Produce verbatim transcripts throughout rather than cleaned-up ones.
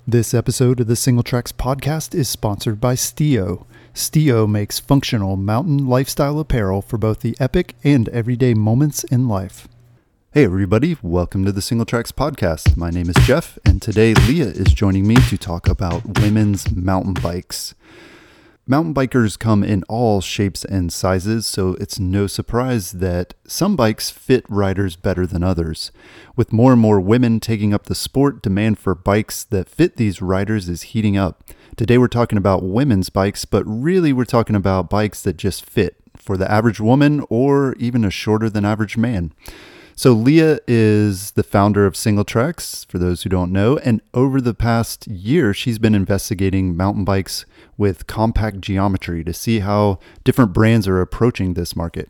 This episode of the Single Tracks podcast is sponsored by Stio. Stio makes functional mountain lifestyle apparel for both the epic and everyday moments in life. Hey everybody, welcome to the Single Tracks podcast. My name is Jeff, and today Leah is joining me to talk about women's mountain bikes. Mountain bikers come in all shapes and sizes, so it's no surprise that some bikes fit riders better than others. With more and more women taking up the sport, demand for bikes that fit these riders is heating up. Today we're talking about women's bikes, but really we're talking about bikes that just fit for the average woman or even a shorter than average man. So Leah is the founder of Single Tracks, for those who don't know, and over the past year, she's been investigating mountain bikes with compact geometry to see how different brands are approaching this market.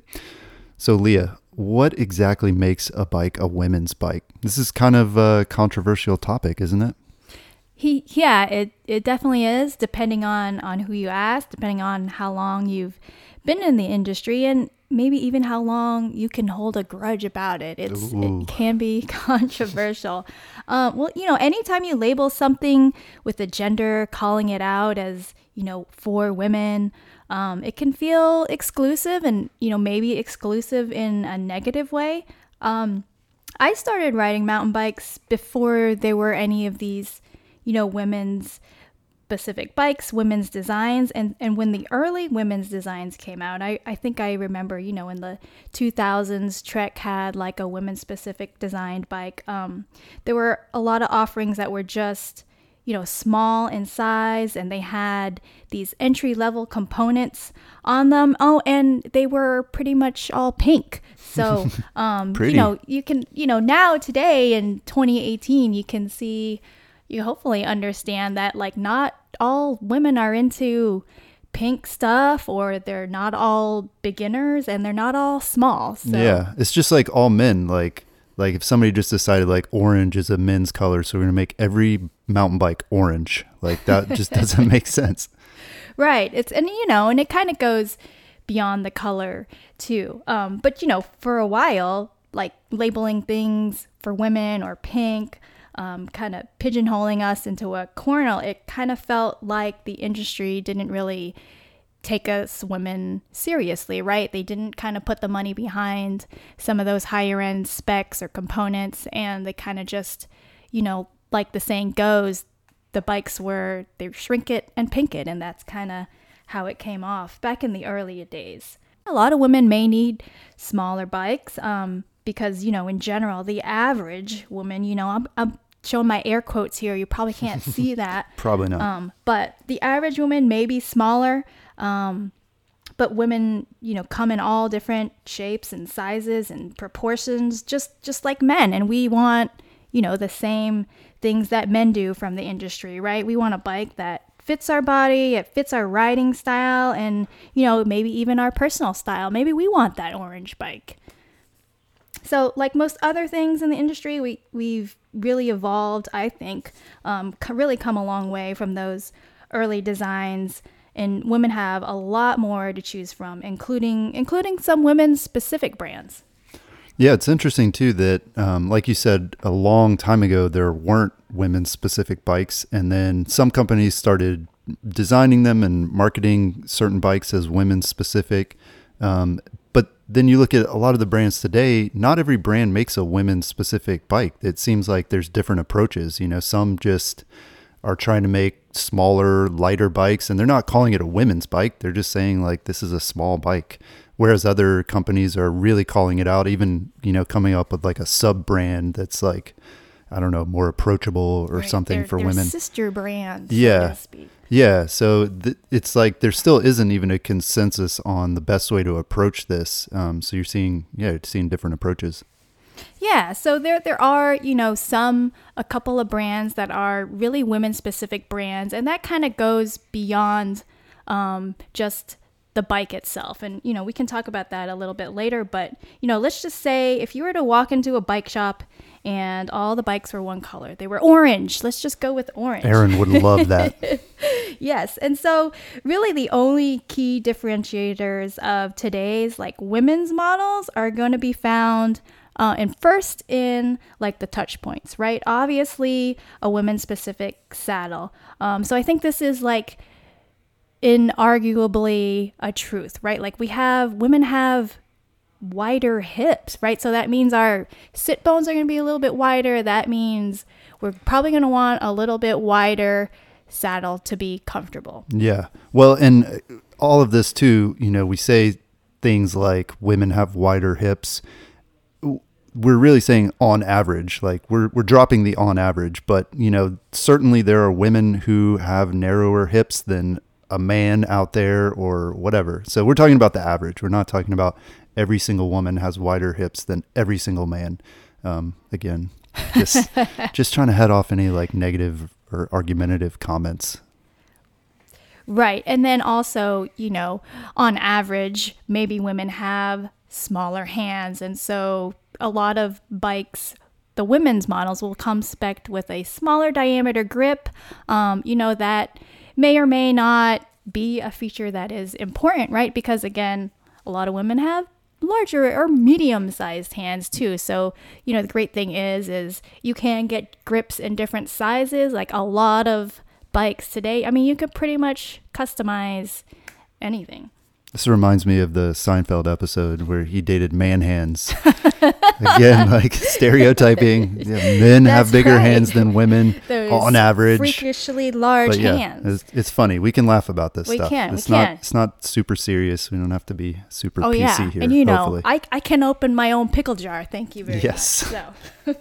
So Leah, what exactly makes a bike a women's bike? This is kind of a controversial topic, isn't it? He, yeah, it, it definitely is, depending on, on who you ask, depending on how long you've been in the industry, and maybe even how long you can hold a grudge about it. It's Ooh. It can be controversial. Um, well, you know, anytime you label something with a gender, calling it out as, you know, for women, um, it can feel exclusive and, you know, maybe exclusive in a negative way. Um, I started riding mountain bikes before there were any of these, you know, women's specific bikes, women's designs. And, and when the early women's designs came out, I, I think I remember, you know, in the two thousands, Trek had like a women's specific designed bike. Um, there were a lot of offerings that were just, you know, small in size, and they had these entry level components on them. Oh, and they were pretty much all pink. So, um, you know, you can, you know, now today in twenty eighteen, you can see, you hopefully understand that like not all women are into pink stuff, or they're not all beginners, and they're not all small. So. Yeah, it's just like all men. Like, like if somebody just decided like orange is a men's color, so we're gonna make every mountain bike orange. Like that just doesn't make sense. Right. It's and you know, and it kind of goes beyond the color too. Um, but you know, for a while, like labeling things for women or pink. Um, kind of pigeonholing us into a corner, it kind of felt like the industry didn't really take us women seriously, right? They didn't kind of put the money behind some of those higher end specs or components, and they kind of just, you know, like the saying goes, the bikes were, they shrink it and pink it, and that's kind of how it came off back in the earlier days. A lot of women may need smaller bikes, um, because, you know, in general, the average woman, you know, I'm, I'm showing my air quotes here. You probably can't see that. Probably not. Um, but the average woman may be smaller, um, but women, you know, come in all different shapes and sizes and proportions, just, just like men. And we want, you know, the same things that men do from the industry, right? We want a bike that fits our body, it fits our riding style, and, you know, maybe even our personal style. Maybe we want that orange bike. So like most other things in the industry, we, we've really evolved, I think, um, really come a long way from those early designs. And women have a lot more to choose from, including including some women's specific brands. Yeah, it's interesting too that, um, like you said, a long time ago, there weren't women's specific bikes. And then some companies started designing them and marketing certain bikes as women's specific. Um, But then you look at a lot of the brands today, not every brand makes a women's specific bike. It seems like there's different approaches. You know, some just are trying to make smaller, lighter bikes, and they're not calling it a women's bike. They're just saying like, this is a small bike. Whereas other companies are really calling it out, even, you know, coming up with like a sub brand that's like, I don't know, more approachable or right. something they're, for they're women. Sister brands, yeah. so to speak. Yeah, so th- it's like there still isn't even a consensus on the best way to approach this. Um, so you're seeing, yeah, you're seeing different approaches. Yeah, so there there are, you know, some, a couple of brands that are really women-specific brands, and that kind of goes beyond um, just the bike itself. And, you know, we can talk about that a little bit later, but, you know, let's just say if you were to walk into a bike shop and all the bikes were one color, they were orange. Let's just go with orange. Aaron would love that. Yes. And so really the only key differentiators of today's like women's models are going to be found Uh, and first in like the touch points, right? Obviously a women specific saddle. Um, so I think this is like inarguably a truth, right? Like we have, women have wider hips, right? So that means our sit bones are going to be a little bit wider. That means we're probably going to want a little bit wider saddle to be comfortable. Yeah. Well, and all of this too, you know, we say things like women have wider hips. We're really saying on average, like we're we're dropping the on average, but you know, certainly there are women who have narrower hips than a man out there or whatever. So we're talking about the average. We're not talking about every single woman has wider hips than every single man. Um, again, just just trying to head off any like negative or argumentative comments. Right. And then also, you know, on average, maybe women have smaller hands. And so a lot of bikes, the women's models will come spec'd with a smaller diameter grip. Um, you know, that may or may not be a feature that is important, right? Because again, a lot of women have larger or medium sized hands too. So, you know, the great thing is, is you can get grips in different sizes, like a lot of bikes today. I mean, you could pretty much customize anything. This reminds me of the Seinfeld episode where he dated man hands. Again, like stereotyping. Yeah, men That's have bigger right. hands than women Those on average. freakishly large But yeah, hands. it's, it's funny. We can laugh about this We stuff. can, we It's not. can. It's not super serious. We don't have to be super Oh P C yeah, here. and you know, hopefully. I I can open my own pickle jar. Thank you very Yes. much. So,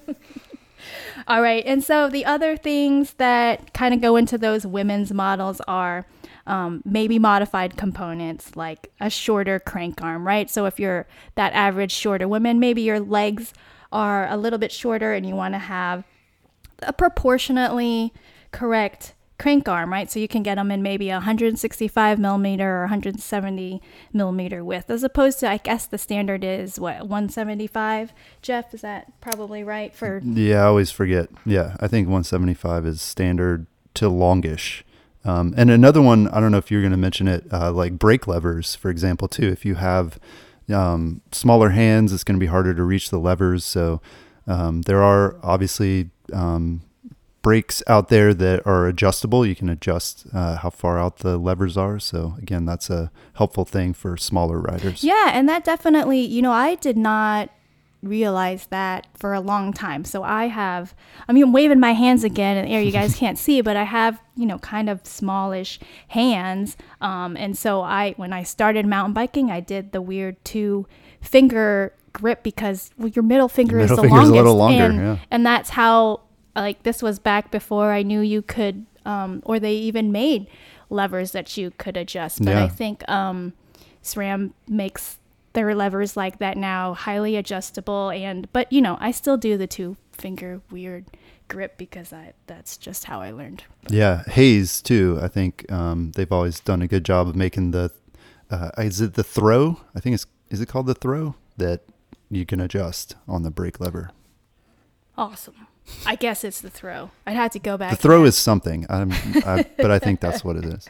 all right, and so the other things that kind of go into those women's models are um, maybe modified components like a shorter crank arm, right? So if you're that average shorter woman, maybe your legs are a little bit shorter, and you want to have a proportionately correct crank arm, right? So you can get them in maybe a one sixty-five millimeter or one hundred seventy millimeter width, as opposed to, I guess the standard is what, one seventy-five. Jeff, is that probably right for? Yeah, I always forget. Yeah, I think one seventy-five is standard to longish. Um, and another one, I don't know if you're going to mention it, uh, like brake levers, for example, too. If you have um, smaller hands, it's going to be harder to reach the levers. So um, there are obviously um, brakes out there that are adjustable. You can adjust uh, how far out the levers are. So again, that's a helpful thing for smaller riders. Yeah, and that definitely, you know, I did not realize that for a long time. So I have, I mean, I'm waving my hands again in the air. You guys can't see, but I have, you know, kind of smallish hands. Um, and so I, when I started mountain biking, I did the weird two finger grip because well, your middle finger Your is middle the finger is longest. a little longer, and, yeah. and that's how, like, this was back before I knew you could, um, or they even made levers that you could adjust. But Yeah. I think um, SRAM makes their levers like that now, highly adjustable. And but you know, I still do the two finger weird grip because I that's just how I learned. Yeah, Hayes too. I think um, they've always done a good job of making the. Uh, is it the throw? I think it's is it called the throw that you can adjust on the brake lever. Awesome. I guess it's the throw. I'd have to go back. The throw and- is something, I'm, I, but I think that's what it is.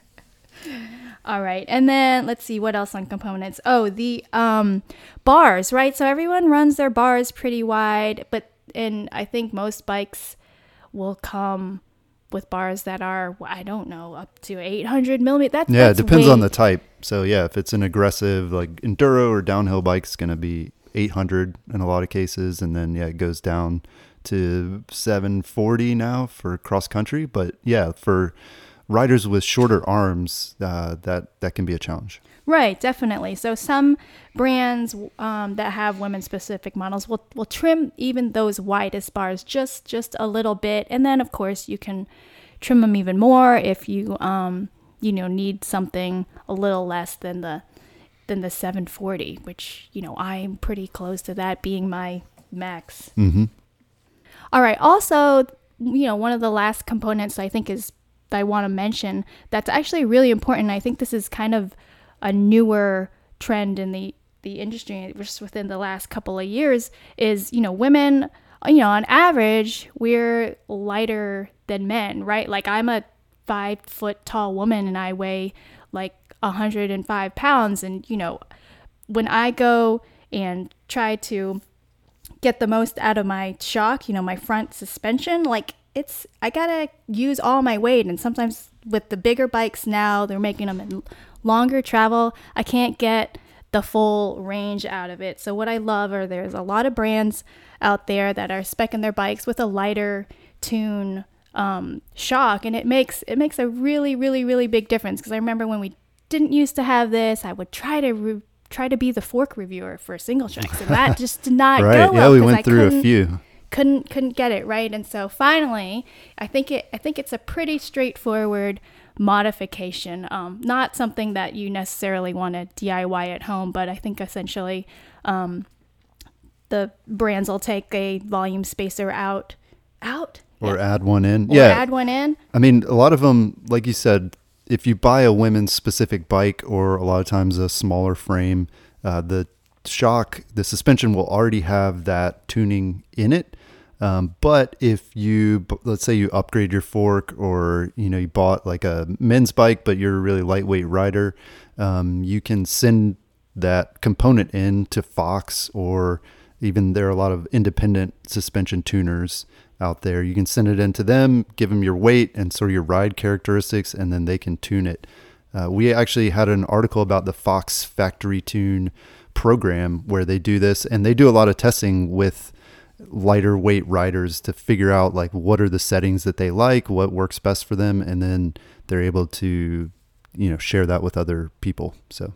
All right. And then let's see what else on components. Oh, the um, bars, right? So everyone runs their bars pretty wide, but and I think most bikes will come with bars that are, I don't know, up to eight hundred millimeters. That, Yeah, that's it depends way- on the type. So yeah, if it's an aggressive like enduro or downhill bike, it's going to be eight hundred in a lot of cases. And then yeah, it goes down to seven forty now for cross country. But yeah, for riders with shorter arms, uh, that, that can be a challenge. Right, definitely. So some brands um, that have women-specific models will will trim even those widest bars just just a little bit, and then of course you can trim them even more if you um you know need something a little less than the than the seven forty, which you know I'm pretty close to that being my max. Mm-hmm. All right. Also, you know, one of the last components I think is that I want to mention that's actually really important. I think this is kind of a newer trend in the, the industry just within the last couple of years is, you know, women, you know, on average, we're lighter than men, right? Like I'm a five foot tall woman and I weigh like one hundred five pounds. And, you know, when I go and try to get the most out of my shock, you know, my front suspension, like it's, I gotta use all my weight. And sometimes with the bigger bikes now, they're making them in longer travel. I can't get the full range out of it. So what I love are there's a lot of brands out there that are speccing their bikes with a lighter tune um, shock. And it makes, it makes a really, really, really big difference. Because I remember when we didn't used to have this, I would try to re- try to be the fork reviewer for Single Tracks, and that just did not right. go well. Yeah, we went I through a few. Couldn't couldn't get it right, and so finally, I think it I think it's a pretty straightforward modification. Um, not something that you necessarily want to D I Y at home, but I think essentially, um, the brands will take a volume spacer out, out, or yeah. add one in. Or yeah, add one in. I mean, a lot of them, like you said, if you buy a women's specific bike, or a lot of times a smaller frame, uh, the shock, the suspension will already have that tuning in it. Um, but if you, let's say you upgrade your fork, or, you know, you bought like a men's bike, but you're a really lightweight rider, um, you can send that component in to Fox, or even there are a lot of independent suspension tuners out there. You can send it in to them, give them your weight and sort of your ride characteristics, and then they can tune it. Uh, we actually had an article about the Fox Factory Tune program where they do this, and they do a lot of testing with lighter weight riders to figure out like what are the settings that they like, what works best for them, and then they're able to, you know, share that with other people. So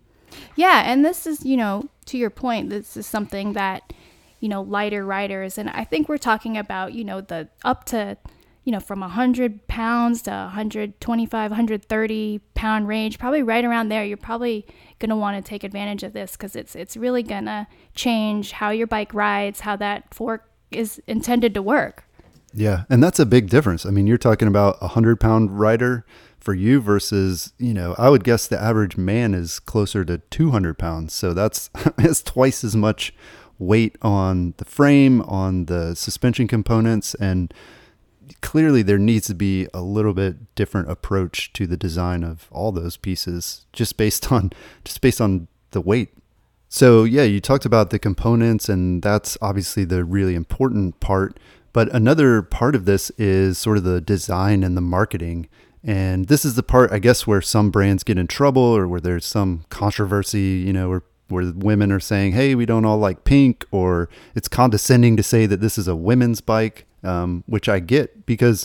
yeah, and this is, you know, to your point, this is something that, you know, lighter riders, and I think we're talking about, you know, the up to, you know, from one hundred pounds to one twenty-five, one thirty pound range, probably right around there, you're probably going to want to take advantage of this, because it's it's really going to change how your bike rides, how that fork is intended to work. Yeah, and that's a big difference. I mean, you're talking about a one hundred pound rider for you versus, you know, I would guess the average man is closer to two hundred pounds. So that's, that's twice as much weight on the frame, on the suspension components, and clearly there needs to be a little bit different approach to the design of all those pieces, just based on just based on the weight. So yeah, you talked about the components, and that's obviously the really important part. But another part of this is sort of the design and the marketing. And this is the part, I guess, where some brands get in trouble, or where there's some controversy, you know, where where women are saying, hey, we don't all like pink, or it's condescending to say that this is a women's bike, um, which I get, because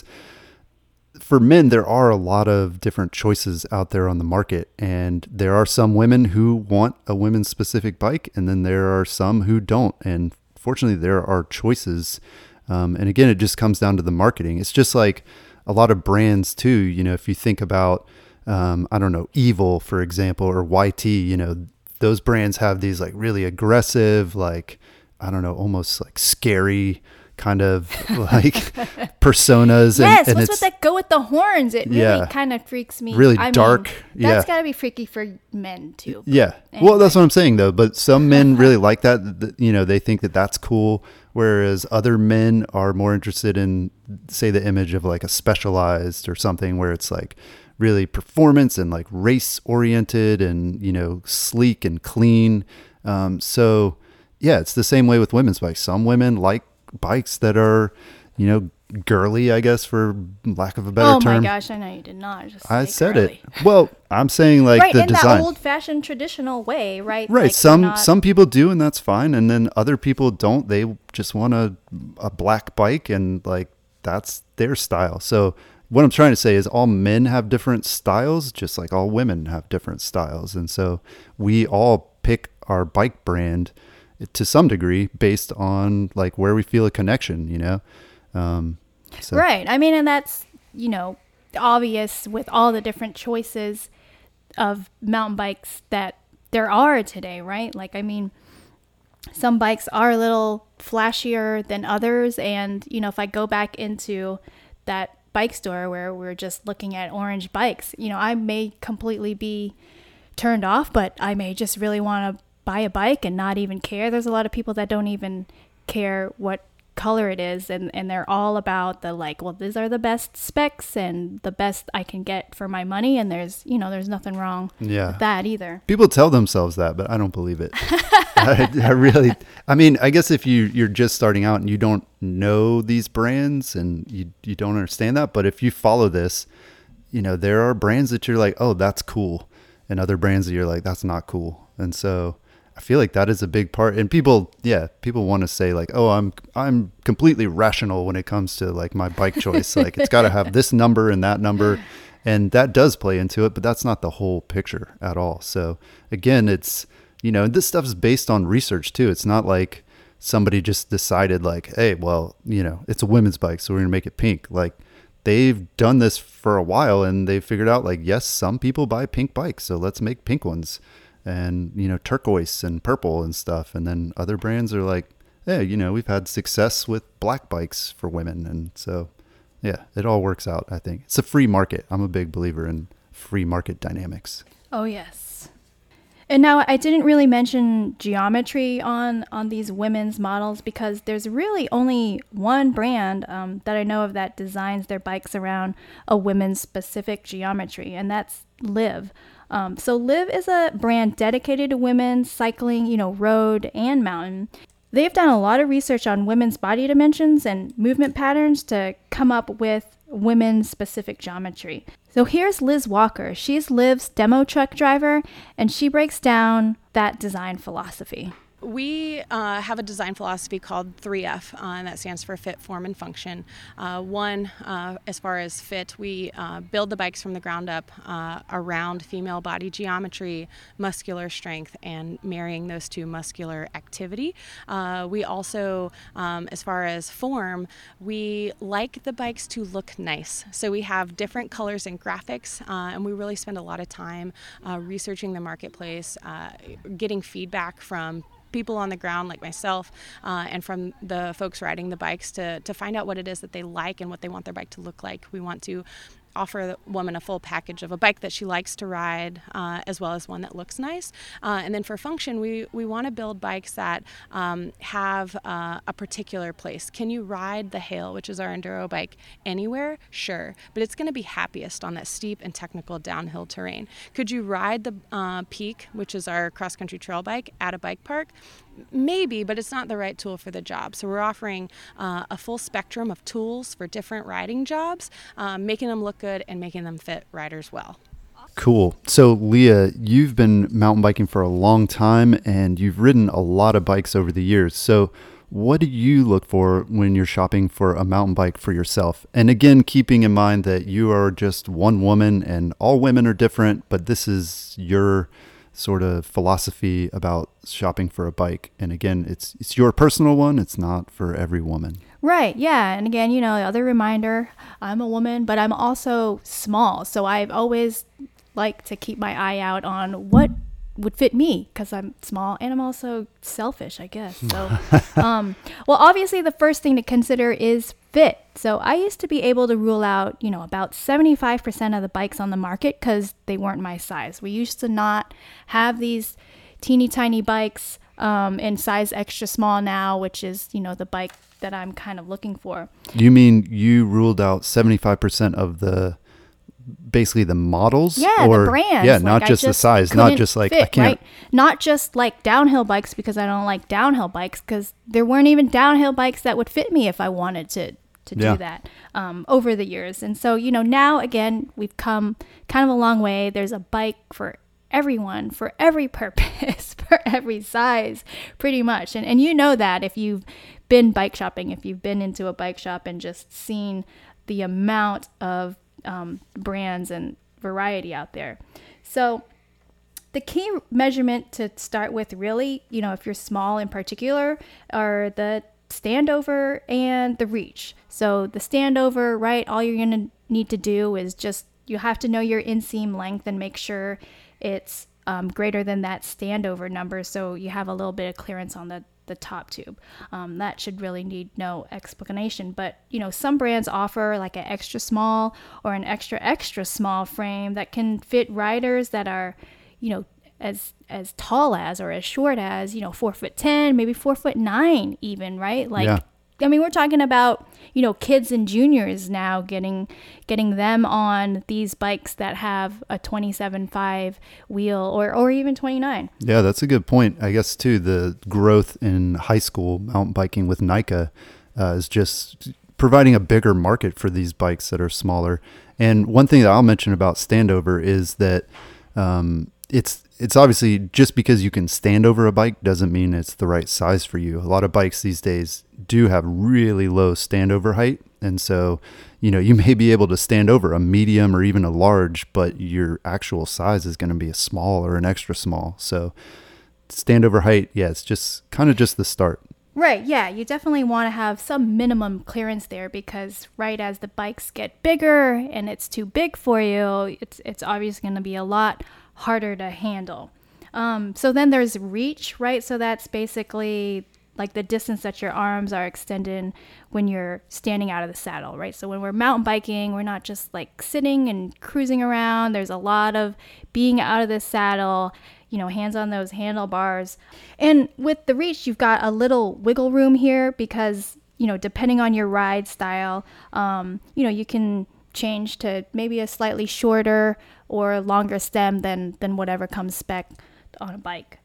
for men, there are a lot of different choices out there on the market. And there are some women who want a women's specific bike, and then there are some who don't. And fortunately, there are choices. Um, and again, it just comes down to the marketing. It's just like a lot of brands too, you know, if you think about, um, I don't know, Evil, for example, or Y T, you know, those brands have these like really aggressive, like, I don't know, almost like scary kind of like personas. Yes, and, and what's with that go with the horns? It really yeah, kind of freaks me. Really I dark. Mean, that's yeah. got to be freaky for men too. Yeah. Anyway. Well, that's what I'm saying though. But some men really like that. You know, they think that that's cool. Whereas other men are more interested in, say, the image of like a Specialized or something, where it's like really performance and like race oriented and, you know, sleek and clean. Um, so yeah, it's the same way with women's bikes. Some women like bikes that are, you know, girly, I guess, for lack of a better oh term. Oh my gosh, I know you did not. Just I said girly. it. Well, I'm saying like right, the in design. that old-fashioned traditional way, right? Right. Like some not... some people do, and that's fine. And then other people don't. They just want a a black bike, and like that's their style. So what I'm trying to say is all men have different styles, just like all women have different styles. And so we all pick our bike brand to some degree based on like where we feel a connection, you know? Um, so. Right. I mean, and that's, you know, obvious with all the different choices of mountain bikes that there are today, right? Like, I mean, some bikes are a little flashier than others. And, you know, if I go back into that bike store where we're just looking at orange bikes, you know, I may completely be turned off, but I may just really want to buy a bike and not even care. There's a lot of people that don't even care what color it is, and, and they're all about the like, well, these are the best specs and the best I can get for my money, and there's, you know, there's nothing wrong yeah. with that either. People tell themselves that, but I don't believe it. I, I really, I mean, I guess if you, you're just starting out and you don't know these brands and you, you don't understand that, but if you follow this, you know, there are brands that you're like, oh, that's cool. And other brands that you're like, that's not cool. And so I feel like that is a big part. And people, yeah, people want to say like, oh, I'm, I'm completely rational when it comes to like my bike choice. Like it's got to have this number and that number. And that does play into it, but that's not the whole picture at all. So again, it's, you know, this stuff is based on research too. It's not like somebody just decided like, hey, well, you know, it's a women's bike, so we're going to make it pink. Like they've done this for a while and they figured out like, yes, some people buy pink bikes, so let's make pink ones, and, you know, turquoise and purple and stuff. And then other brands are like, hey, you know, we've had success with black bikes for women. And so, yeah, it all works out, I think. It's a free market. I'm a big believer in free market dynamics. Oh, yes. And now I didn't really mention geometry on, on these women's models because there's really only one brand um, that I know of that designs their bikes around a women's specific geometry, and that's Liv. Um, so Liv is a brand dedicated to women cycling, you know, road and mountain. They've done a lot of research on women's body dimensions and movement patterns to come up with women's specific geometry. So here's Liz Walker. She's Liv's demo truck driver, and she breaks down that design philosophy. We uh, have a design philosophy called three F, uh, and that stands for fit, form, and function. Uh, one, uh, as far as fit, we uh, build the bikes from the ground up uh, around female body geometry, muscular strength, and marrying those two, muscular activity. Uh, we also, um, as far as form, we like the bikes to look nice. So we have different colors and graphics, uh, and we really spend a lot of time uh, researching the marketplace, uh, getting feedback from people on the ground like myself uh, and from the folks riding the bikes to, to find out what it is that they like and what they want their bike to look like. We want to offer the woman a full package of a bike that she likes to ride, uh, as well as one that looks nice. Uh, and then for function, we, we want to build bikes that um, have uh, a particular place. Can you ride the Hail, which is our enduro bike, anywhere? Sure. But it's going to be happiest on that steep and technical downhill terrain. Could you ride the uh, Peak, which is our cross-country trail bike, at a bike park? Maybe, but it's not the right tool for the job. So we're offering uh, a full spectrum of tools for different riding jobs, um, making them look good and making them fit riders well. Cool. So Leah, you've been mountain biking for a long time and you've ridden a lot of bikes over the years. So what do you look for when you're shopping for a mountain bike for yourself? And again, keeping in mind that you are just one woman and all women are different, but this is your sort of philosophy about shopping for a bike. And again, it's it's your personal one. It's not for every woman. Right. Yeah. And again, you know, the other reminder, I'm a woman, but I'm also small. So I've always liked to keep my eye out on what would fit me because I'm small and I'm also selfish, I guess. So, um, well, obviously the first thing to consider is fit. So I used to be able to rule out, you know, about seventy-five percent of the bikes on the market because they weren't my size. We used to not have these teeny tiny bikes um, in size extra small now, which is, you know, the bike that I'm kind of looking for. You mean you ruled out seventy-five percent of the basically the models? Yeah, or, the brands. Yeah, like not I just, just the size, not just like fit, I can't. Right? Not just like downhill bikes because I don't like downhill bikes because there weren't even downhill bikes that would fit me if I wanted to to yeah. do that um, over the years. And so, you know, now again, we've come kind of a long way. There's a bike for everyone, for every purpose, for every size, pretty much. And and you know that if you've been bike shopping, if you've been into a bike shop and just seen the amount of um, brands and variety out there. So the key measurement to start with really, you know, if you're small in particular, are the standover and the reach. So the standover, right, all you're going to need to do is just, you have to know your inseam length and make sure it's um, greater than that standover number so you have a little bit of clearance on the the top tube. Um, that should really need no explanation. But, you know, some brands offer like an extra small or an extra extra small frame that can fit riders that are, you know, as as tall as or as short as, you know, four foot ten, maybe four foot nine even, right? Like yeah. I mean, we're talking about, you know, kids and juniors now getting getting them on these bikes that have a twenty-seven point five wheel or, or even twenty-nine. Yeah, that's a good point. I guess, too, the growth in high school mountain biking with NICA uh, is just providing a bigger market for these bikes that are smaller. And one thing that I'll mention about standover is that um, it's it's obviously just because you can stand over a bike doesn't mean it's the right size for you. A lot of bikes these days do have really low standover height. And so, you know, you may be able to stand over a medium or even a large, but your actual size is going to be a small or an extra small. So standover height, yeah, it's just kind of just the start. Right, yeah, you definitely want to have some minimum clearance there because right as the bikes get bigger and it's too big for you, it's it's obviously going to be a lot harder to handle. Um, so then there's reach, right? So that's basically like the distance that your arms are extended when you're standing out of the saddle, right? So when we're mountain biking, we're not just like sitting and cruising around. There's a lot of being out of the saddle, you know, hands on those handlebars. And with the reach, you've got a little wiggle room here because, you know, depending on your ride style, um, you know, you can change to maybe a slightly shorter or longer stem than, than whatever comes spec on a bike.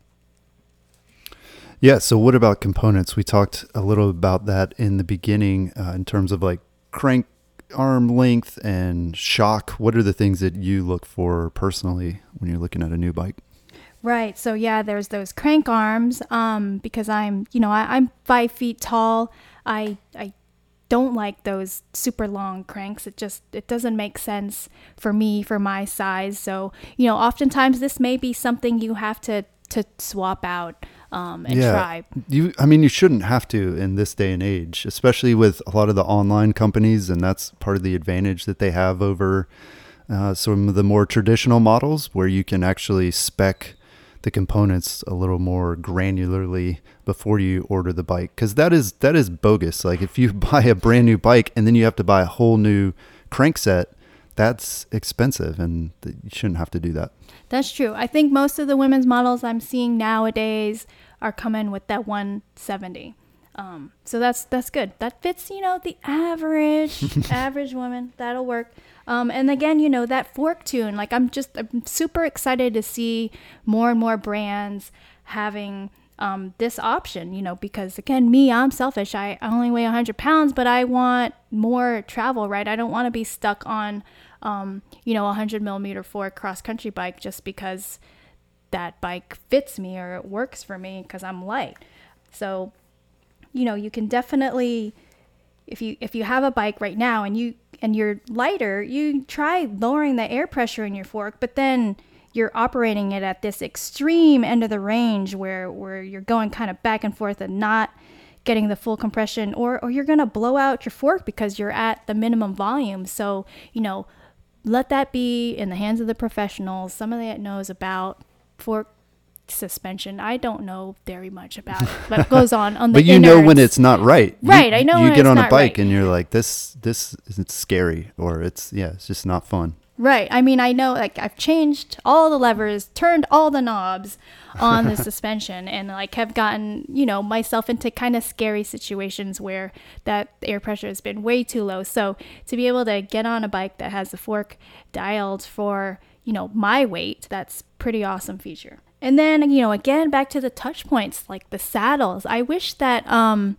Yeah. So what about components? We talked a little about that in the beginning uh, in terms of like crank arm length and shock. What are the things that you look for personally when you're looking at a new bike? Right. So yeah, there's those crank arms um, because I'm, you know, I, I'm five feet tall. I, I don't like those super long cranks. It just, it doesn't make sense for me, for my size. So, you know, oftentimes this may be something you have to, to swap out um, and yeah. try. You, I mean, you shouldn't have to in this day and age, especially with a lot of the online companies. And that's part of the advantage that they have over uh, some of the more traditional models where you can actually spec the components a little more granularly before you order the bike. Cause that is, that is bogus. Like if you buy a brand new bike and then you have to buy a whole new crank set, that's expensive and th- you shouldn't have to do that. That's true. I think most of the women's models I'm seeing nowadays are coming with that one seventy. Um, so that's, that's good. That fits, you know, the average, average woman. That'll work. Um, and again, you know, that fork tune, like I'm just, I'm super excited to see more and more brands having, um, this option, you know, because again, me, I'm selfish. I, I only weigh a hundred pounds, but I want more travel, right? I don't want to be stuck on, um, you know, a hundred millimeter fork cross country bike just because that bike fits me or it works for me because I'm light. So, you know, you can definitely, if you if you have a bike right now and you and you're lighter, you try lowering the air pressure in your fork, but then you're operating it at this extreme end of the range where where you're going kind of back and forth and not getting the full compression, or or you're gonna blow out your fork because you're at the minimum volume. So, you know, let that be in the hands of the professionals, somebody that knows about fork suspension. I don't know very much about what goes on on the but you innards. know when it's not right. Right, you, I know you when get it's on a not bike right. and you're like, this this isn't scary, or it's yeah, it's just not fun. Right. I mean, I know, like, I've changed all the levers, turned all the knobs on the suspension, and like have gotten, you know, myself into kind of scary situations where that air pressure has been way too low. So to be able to get on a bike that has the fork dialed for, you know, my weight, that's pretty awesome feature. And then, you know, again, back to the touch points, like the saddles. I wish that um,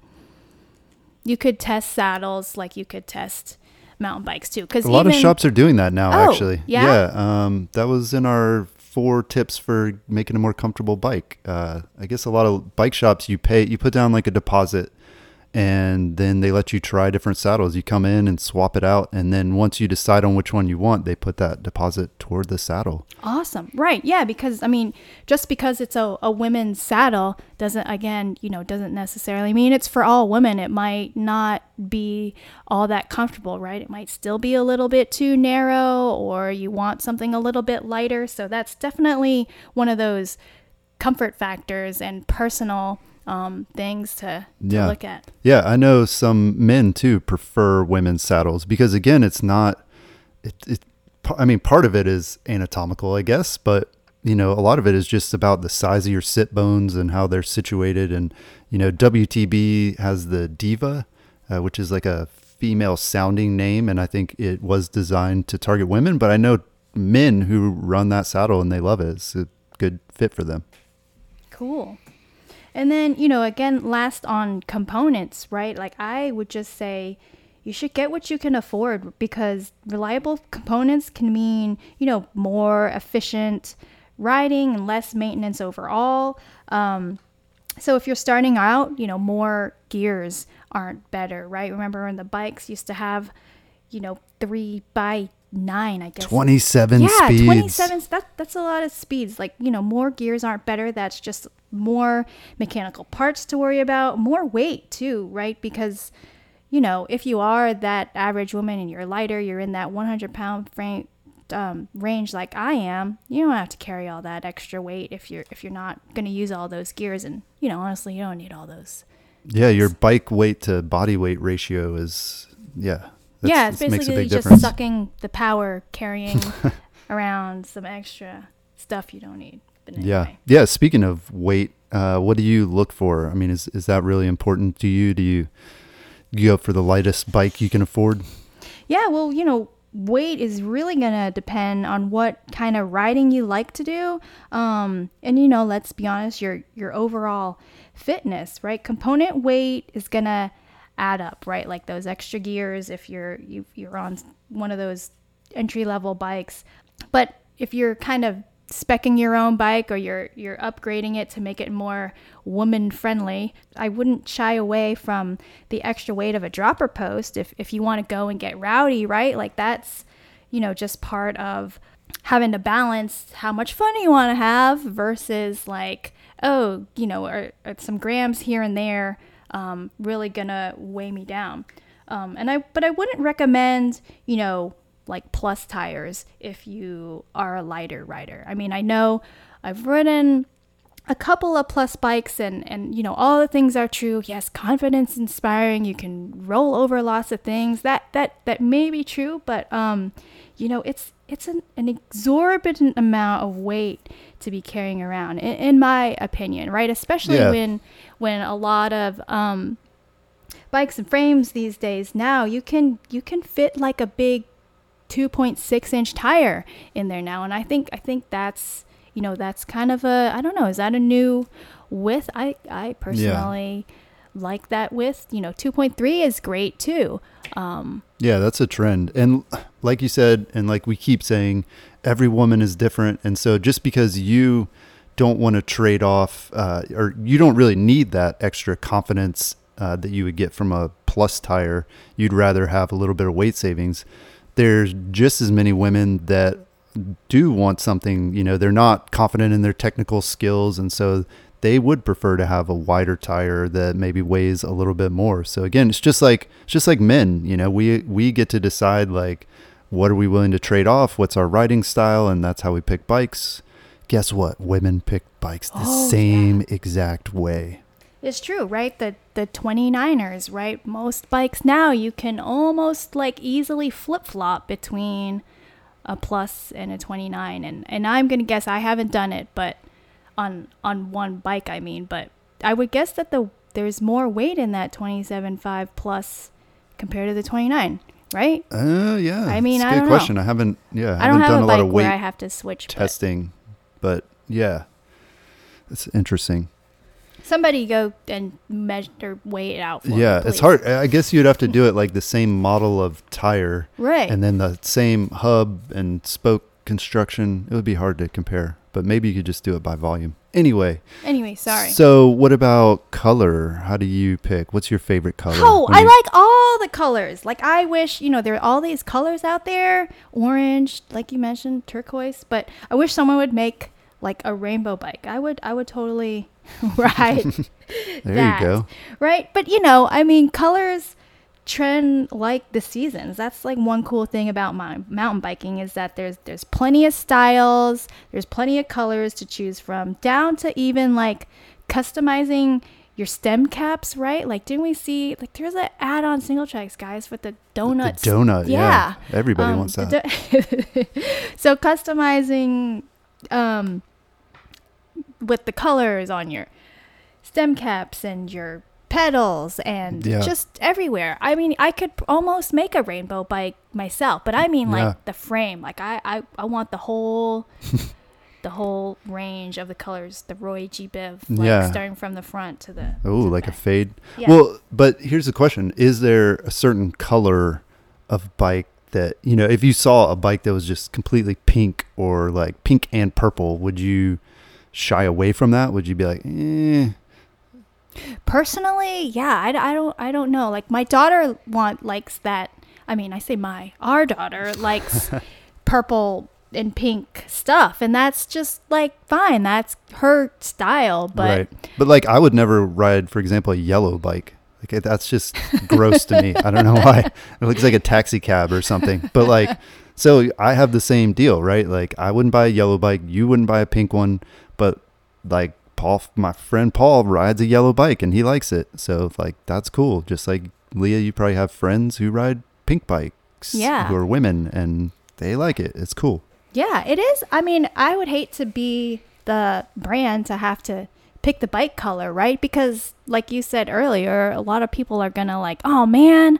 you could test saddles like you could test mountain bikes too. Because a lot of shops are doing that now, oh, actually. Yeah. yeah um, that was in our four tips for making a more comfortable bike. Uh, I guess a lot of bike shops, you pay, you put down like a deposit, and then they let you try different saddles. You come in and swap it out, and then once you decide on which one you want, they put that deposit toward the saddle. Awesome. Right. Yeah, because I mean, just because it's a, a women's saddle doesn't, again, you know, doesn't necessarily mean it's for all women. It might not be all that comfortable, right? It might still be a little bit too narrow, or you want something a little bit lighter. So that's definitely one of those comfort factors and personal um things to, to yeah. look at. Yeah, I know some men too prefer women's saddles because again, it's not it, it I mean, part of it is anatomical, I guess, but you know, a lot of it is just about the size of your sit bones and how they're situated. And you know, W T B has the Diva, uh, which is like a female sounding name. And I think it was designed to target women, but I know men who run that saddle and they love it. It's a good fit for them. Cool. And then, you know, again, last on components, right? Like I would just say you should get what you can afford, because reliable components can mean, you know, more efficient riding and less maintenance overall. Um, so if you're starting out, you know, more gears aren't better, right? Remember when the bikes used to have, you know, three by nine, I guess. twenty-seven yeah, speeds. twenty-seven. That, that's a lot of speeds. Like, you know, more gears aren't better. That's just more mechanical parts to worry about, more weight too, right? Because, you know, if you are that average woman and you're lighter, you're in that one hundred pound frame um, range like I am, you don't have to carry all that extra weight if you're if you're not going to use all those gears. And, you know, honestly, you don't need all those. Yeah, your bike weight to body weight ratio is, yeah. Yeah, it's basically just difference. sucking the power, carrying around some extra stuff you don't need. But anyway. Yeah. Yeah. Speaking of weight, uh, what do you look for? I mean, is, is that really important to you? Do you, you go for the lightest bike you can afford? Yeah. Well, you know, weight is really going to depend on what kind of riding you like to do. Um, and, you know, let's be honest, your, your overall fitness, right? Component weight is going to add up, right? Like those extra gears if you're you, you're on one of those entry level bikes. But if you're kind of speccing your own bike, or you're you're upgrading it to make it more woman friendly, I wouldn't shy away from the extra weight of a dropper post if if you want to go and get rowdy, right? Like that's, you know, just part of having to balance how much fun you want to have versus like, oh, you know, are, are some grams here and there um, really gonna weigh me down. Um, and I, but I wouldn't recommend, you know, like plus tires if you are a lighter rider. I mean, I know I've ridden a couple of plus bikes and, and, you know, all the things are true. Yes, confidence inspiring. You can roll over lots of things. That, that, that may be true, but, um, you know, it's, it's an, an exorbitant amount of weight to be carrying around, in, in my opinion, right? Especially yeah. when, when a lot of, um, bikes and frames these days now, you can, you can fit like a big two point six inch tire in there now. And I think, I think that's, you know, that's kind of a, I don't know, is that a new width? I, I personally yeah. like that width. You know, two point three is great too. Um, yeah, that's a trend. And like you said, and like we keep saying, every woman is different. And so just because you don't want to trade off, uh, or you don't really need that extra confidence uh, that you would get from a plus tire, you'd rather have a little bit of weight savings. There's just as many women that do want something, you know, they're not confident in their technical skills. And so they would prefer to have a wider tire that maybe weighs a little bit more. So again, it's just like, it's just like men, you know, we, we get to decide like, what are we willing to trade off? What's our riding style? And that's how we pick bikes. Guess what? Women pick bikes the oh, same yeah. exact way. It's true, right? The the twenty-niners, right? Most bikes now you can almost like easily flip-flop between a plus and a twenty-nine, and and I'm gonna guess, I haven't done it, but on on one bike I mean, but I would guess that the there's more weight in that twenty-seven point five plus compared to the twenty-nine, right? Uh yeah. I mean, it's a I good don't question. know. I haven't yeah, I haven't I don't have done a, a bike lot of weight where I have to switch testing, but, but yeah. It's interesting. Somebody go and measure, weigh it out for yeah, me, it's hard. I guess you'd have to do it like the same model of tire. Right. And then the same hub and spoke construction. It would be hard to compare, but maybe you could just do it by volume. Anyway. Anyway, sorry. So what about color? How do you pick? What's your favorite color? Oh, I you... like all the colors. Like I wish, you know, there are all these colors out there. Orange, like you mentioned, turquoise. But I wish someone would make like a rainbow bike. I would, I would totally ride there that. you go. Right. But you know, I mean, colors trend like the seasons. That's like one cool thing about my mountain biking is that there's, there's plenty of styles. There's plenty of colors to choose from, down to even like customizing your stem caps, right? Like, didn't we see, like, there's an ad on Single Tracks, guys, with the donuts. The donut, yeah. yeah. Everybody um, wants that. Do- so customizing um, with the colors on your stem caps and your pedals and Yeah. just everywhere. I mean, I could almost make a rainbow bike myself, but I mean like Yeah. the frame. Like I, I, I want the whole the whole range of the colors, the Roy G. Biv, like Yeah. starting from the front to the Oh, to the like a back. fade. Yeah. Well, but here's the question. Is there a certain color of bike that, you know, if you saw a bike that was just completely pink or like pink and purple, would you shy away from that? Would you be like, eh? Personally, yeah, I, I don't I don't know. Like my daughter want likes that. I mean, I say my our daughter likes purple and pink stuff, and that's just like fine. That's her style. But Right. But like I would never ride, for example, a yellow bike. Like it- that's just gross to me. I don't know why. It looks like a taxi cab or something. But like, so I have the same deal, right? Like I wouldn't buy a yellow bike. You wouldn't buy a pink one. But like Paul, my friend Paul rides a yellow bike and he likes it. So like, that's cool. Just like Leah, you probably have friends who ride pink bikes. Yeah. Who are women and they like it. It's cool. yeah, it is. I mean, I would hate to be the brand to have to pick the bike color, right? Because like you said earlier, a lot of people are gonna like, oh man,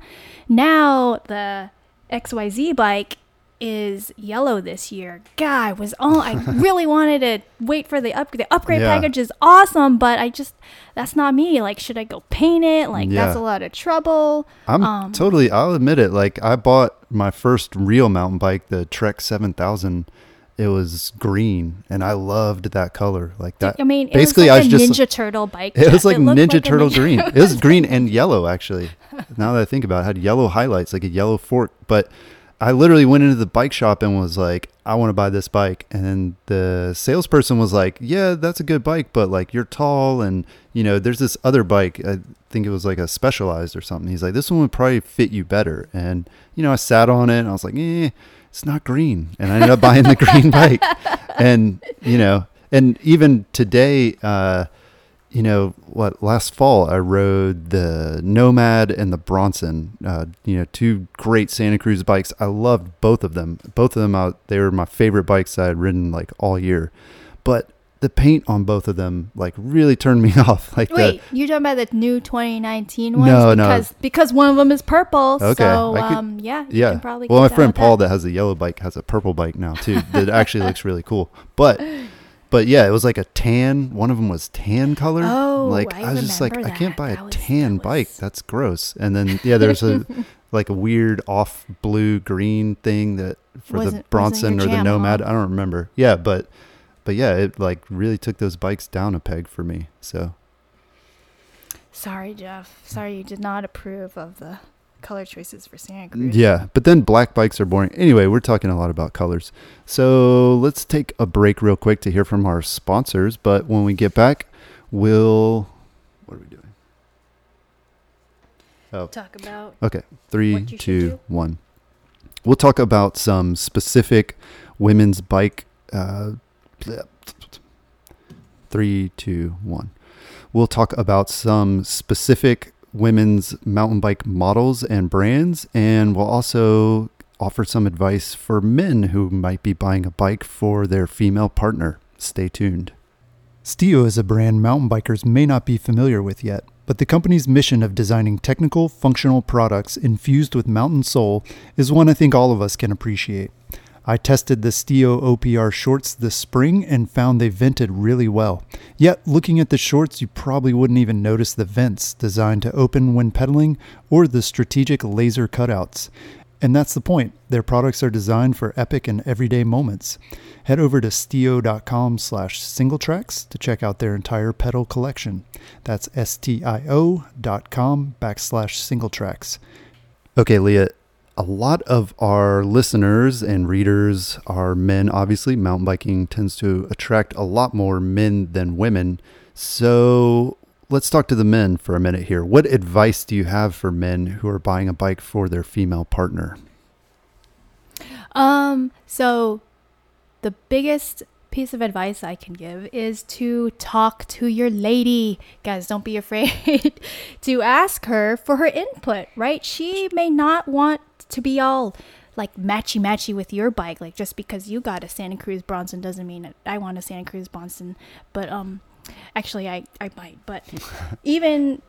now the X Y Z bike is yellow this year. God, I was all I really wanted to wait for the upgrade. The upgrade Yeah. package is awesome, but I just that's not me. Like, should I go paint it? Like, that's Yeah. a lot of trouble. I'm Um, totally, I'll admit it. Like I bought my first real mountain bike, the Trek seven thousand. It was green and I loved that color. Like that. I mean, it basically was like I a was just, Ninja Turtle bike. it was Jeff. like looked Ninja like a Turtle Ninja- green. It was green and yellow actually. Now that I think about it, it had yellow highlights, like a yellow fork. But I literally went into the bike shop and was like, I want to buy this bike. And then the salesperson was like, yeah, that's a good bike, but like you're tall and you know, there's this other bike. I think it was like a Specialized or something. He's like, this one would probably fit you better. And you know, I sat on it and I was like, eh, it's not green. And I ended up buying the green bike. And, you know, and even today, uh, you know, what last fall I rode the Nomad and the Bronson, uh, you know, two great Santa Cruz bikes. I loved both of them. Both of them out, they were my favorite bikes I had ridden like all year. But the paint on both of them like really turned me off. Like Wait, the, you're talking about the new twenty nineteen ones? No, no. because, Because one of them is purple. Okay, So, I could- um, yeah, you yeah. can probably Well, get my down friend with Paul that. that has a yellow bike has a purple bike now too. That actually looks really cool. But but yeah, it was like a tan. One of them was tan colored. Oh, like I was just like, remember I can't that. buy That a was- tan that bike. was- That's gross. And then yeah, there's a like a weird off blue green thing that for Wasn't- the wasn't Bronson your or the jam, Nomad. huh? I don't remember. Yeah, but but yeah, it like really took those bikes down a peg for me. So Sorry, Jeff. Sorry you did not approve of the color choices for Santa Cruz. yeah, but then black bikes are boring. Anyway, we're talking a lot about colors. So let's take a break real quick to hear from our sponsors. But when we get back, we'll... What are we doing? Oh, Talk about okay. Three, What you should two, do. one. We'll talk about some specific women's bike... Uh, three, two, one. We'll talk about some specific women's mountain bike models and brands, and we'll also offer some advice for men who might be buying a bike for their female partner. Stay tuned. Stio is a brand mountain bikers may not be familiar with yet, but the company's mission of designing technical, functional products infused with mountain soul is one I think all of us can appreciate. I tested the Stio O P R shorts this spring and found they vented really well. Yet, looking at the shorts, you probably wouldn't even notice the vents designed to open when pedaling or the strategic laser cutouts. And that's the point. Their products are designed for epic and everyday moments. Head over to stio.com slash singletracks to check out their entire pedal collection. That's S-T-I-O dot com backslash singletracks. Okay, Leah. A lot of our listeners and readers are men, obviously. Mountain biking tends to attract a lot more men than women. So let's talk to the men for a minute here. What advice do you have for men who are buying a bike for their female partner? Um, so the biggest piece of advice I can give is to talk to your lady. Guys, don't be afraid to ask her for her input, right? She may not want to be all like matchy matchy with your bike. Like just because you got a Santa Cruz Bronson doesn't mean that I want a Santa Cruz Bronson. But um actually I, I might. But even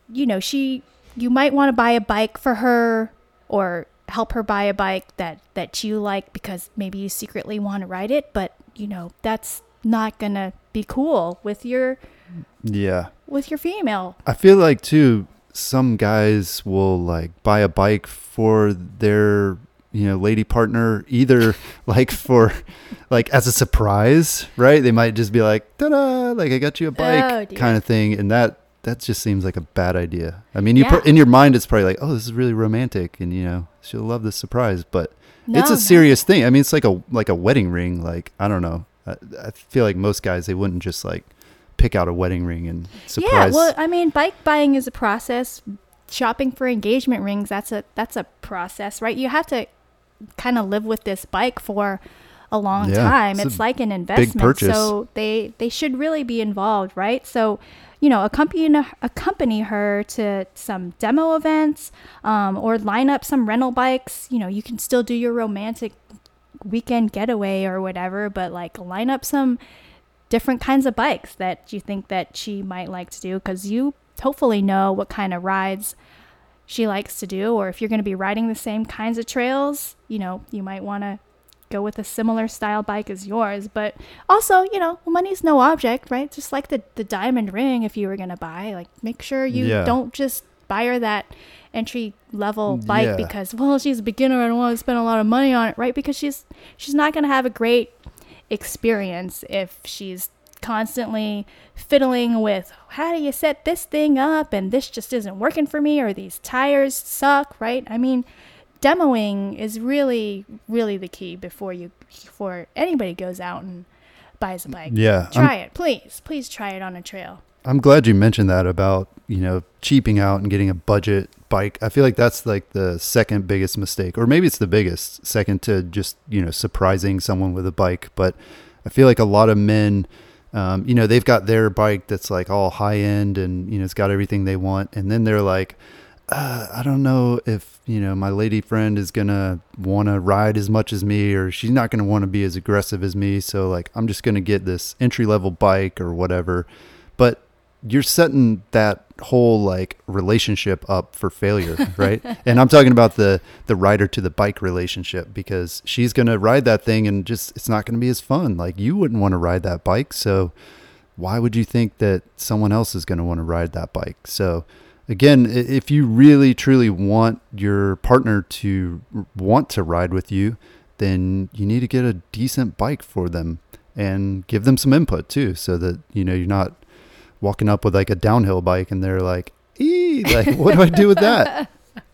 you know, she, you might want to buy a bike for her or help her buy a bike that, that you like because maybe you secretly want to ride it, but you know, that's not going to be cool with your, yeah, with your female. I feel like too, some guys will like buy a bike for their, you know, lady partner, either like for like as a surprise, right? They might just be like, ta-da, like I got you a bike oh, kind of thing. And that, that just seems like a bad idea. I mean, you yeah. put in your mind, it's probably like, oh, this is really romantic. And you know, she'll love this surprise, but no, it's a serious no. thing. I mean, it's like a, like a wedding ring. Like, I don't know. I, I feel like most guys, they wouldn't just like pick out a wedding ring and surprise. Yeah. Well, I mean, bike buying is a process. Shopping for engagement rings, that's a, that's a process, right? You have to kind of live with this bike for a long yeah, time. it's, it's like an investment. So they, they should really be involved, right? So, you know, accompany, accompany her to some demo events, um, or line up some rental bikes. You know, you can still do your romantic weekend getaway or whatever, but like line up some different kinds of bikes that you think that she might like to do, because you hopefully know what kind of rides she likes to do, or if you're going to be riding the same kinds of trails, you know, you might want to go with a similar style bike as yours. But also, you know, money's no object, right? Just like the, the diamond ring, if you were going to buy, like make sure you yeah. don't just buy her that entry level bike yeah. because, well, she's a beginner, I don't want to spend a lot of money on it, right? Because she's she's not going to have a great experience if she's constantly fiddling with, how do you set this thing up, and this just isn't working for me, or these tires suck, right? I mean, demoing is really, really the key before you, before anybody goes out and buys a bike. Yeah. Try I'm, it, please. Please try it on a trail. I'm glad you mentioned that about, you know, cheaping out and getting a budget bike. I feel like that's like the second biggest mistake, or maybe it's the biggest, second to just, you know, surprising someone with a bike. But I feel like a lot of men, um, you know, they've got their bike that's like all high end and, you know, it's got everything they want. And then they're like, uh, I don't know if, you know, my lady friend is going to want to ride as much as me, or she's not going to want to be as aggressive as me. So like, I'm just going to get this entry level bike or whatever. But you're setting that whole like relationship up for failure, right? And I'm talking about the, the rider to the bike relationship, because she's going to ride that thing and just, it's not going to be as fun. Like you wouldn't want to ride that bike. So why would you think that someone else is going to want to ride that bike? So again, if you really truly want your partner to want to ride with you, then you need to get a decent bike for them and give them some input too, so that, you know, you're not walking up with like a downhill bike and they're like, ee, like, what do I do with that?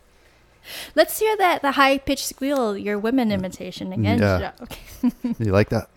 Let's hear that, the high pitched squeal, your women imitation again. Yeah. Okay. You like that?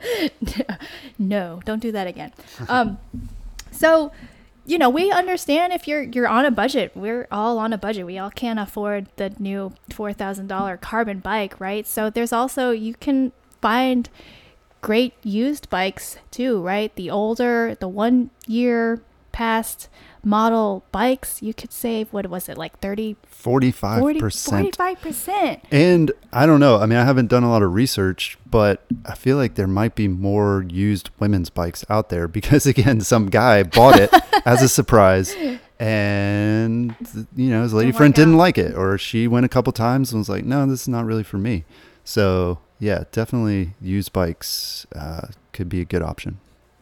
No, don't do that again. Um, so, you know, we understand if you're you're on a budget. We're all on a budget. We all can't afford the new four thousand dollars carbon bike, right? So there's also, you can find great used bikes too, right? The older, the one year past model bikes, you could save, what was it, like thirty, forty-five percent. forty-five percent. And I don't know. I mean, I haven't done a lot of research, but I feel like there might be more used women's bikes out there, because again, some guy bought it as a surprise and, you know, his lady friend didn't like it, or she went a couple times and was like, no, this is not really for me. So yeah, definitely used bikes uh, could be a good option.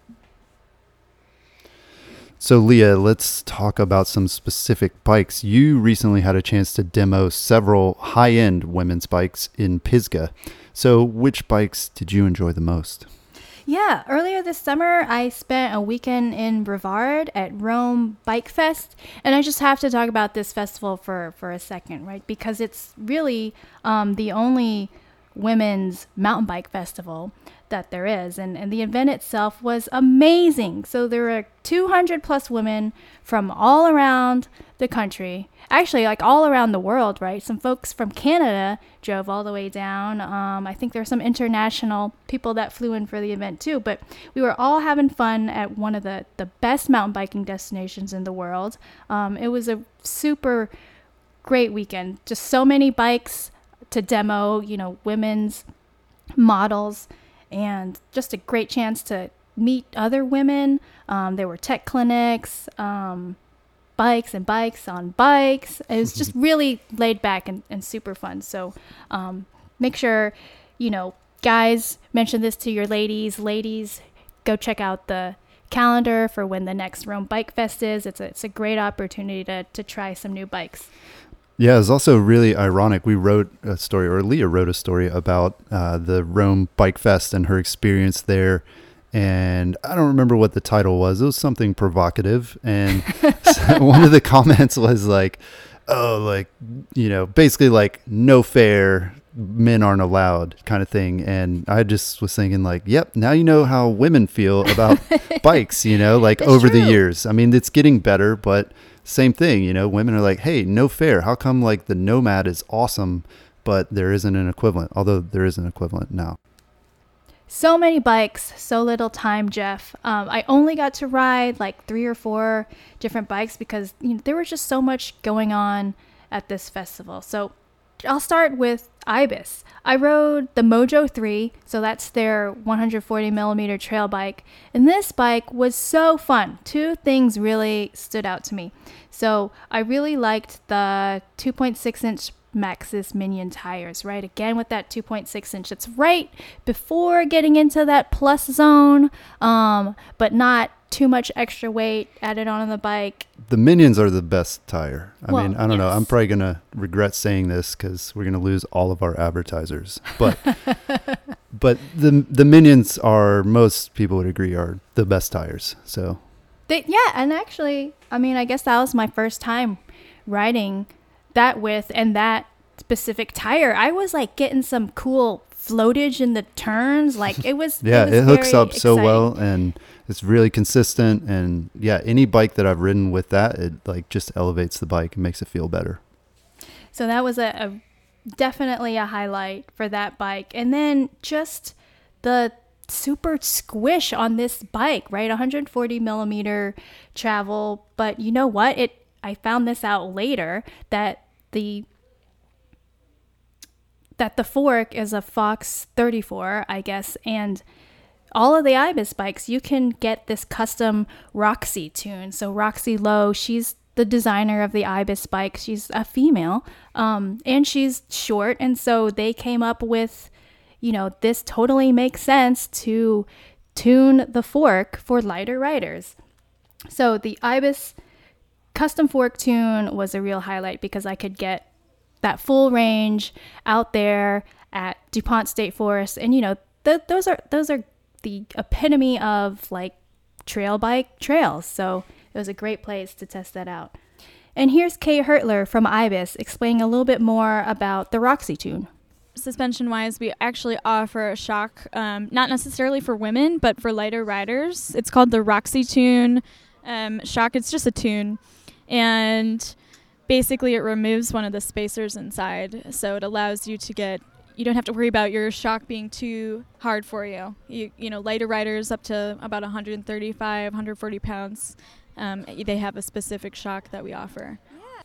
So Leah, let's talk about some specific bikes. You recently had a chance to demo several high-end women's bikes in Pisgah. So which bikes did you enjoy the most? Yeah, earlier this summer, I spent a weekend in Brevard at Rome Bike Fest. And I just have to talk about this festival for, for a second, right? Because it's really um, the only women's mountain bike festival that there is, and, and the event itself was amazing. So there were two hundred plus women from all around the country, actually like all around the world, right? Some folks from Canada drove all the way down. um, I think there were some international people that flew in for the event too, but we were all having fun at one of the the best mountain biking destinations in the world. Um, it was a super great weekend, just so many bikes to demo, you know, women's models, and just a great chance to meet other women. Um, there were tech clinics, um, bikes and bikes on bikes. It was just really laid back and, and super fun. So um, make sure, you know, guys, mention this to your ladies. Ladies, go check out the calendar for when the next Rome Bike Fest is. It's a, it's a great opportunity to, to try some new bikes. Yeah, it's also really ironic. We wrote a story, or Leah wrote a story about uh, the Rome Bike Fest and her experience there. And I don't remember what the title was. It was something provocative. And one of the comments was like, oh, like, you know, basically like no fair, men aren't allowed kind of thing. And I just was thinking like, yep, now you know how women feel about bikes, you know, like That's over true. the years. I mean, it's getting better, but same thing, you know, women are like, hey, no fair. How come like the Nomad is awesome, but there isn't an equivalent, although there is an equivalent now. So many bikes, so little time, Jeff. Um, I only got to ride like three or four different bikes because you know, there was just so much going on at this festival. So I'll start with Ibis. I rode the Mojo three, so that's their one hundred forty millimeter trail bike. And this bike was so fun. Two things really stood out to me. So I really liked the two point six inch Maxxis Minion tires, right? Again, with that two point six inch, it's right before getting into that plus zone, um, but not too much extra weight added on the bike. The Minions are the best tire. I Well, mean, I don't know. yes. I'm probably going to regret saying this because we're going to lose all of our advertisers. But but the the Minions are, most people would agree, are the best tires. So They, yeah, and actually, I mean, I guess that was my first time riding that width and that specific tire. I was like getting some cool floatage in the turns. Like it was. yeah, it, was it hooks very up so exciting. well, and it's really consistent. And yeah, any bike that I've ridden with that, it like just elevates the bike and makes it feel better. So that was a, a definitely a highlight for that bike. And then just the super squish on this bike, right? one hundred forty millimeter travel. But you know what? It I found this out later that the that the fork is a Fox thirty-four, I guess, and all of the Ibis bikes, you can get this custom Roxy tune. So Roxy Lowe, she's the designer of the Ibis bike. She's a female, um, and she's short, and so they came up with, you know, this totally makes sense to tune the fork for lighter riders. So the Ibis custom fork tune was a real highlight because I could get that full range out there at DuPont State Forest. And, you know, th- those are those are the epitome of like trail bike trails. So it was a great place to test that out. And here's Kay Hertler from Ibis explaining a little bit more about the Roxy tune. Suspension wise, we actually offer a shock, um, not necessarily for women, but for lighter riders. It's called the Roxy Tune um, shock. It's just a tune. And basically it removes one of the spacers inside. So it allows you to get, you don't have to worry about your shock being too hard for you. You, you know, lighter riders up to about one thirty-five, one forty pounds, um, they have a specific shock that we offer.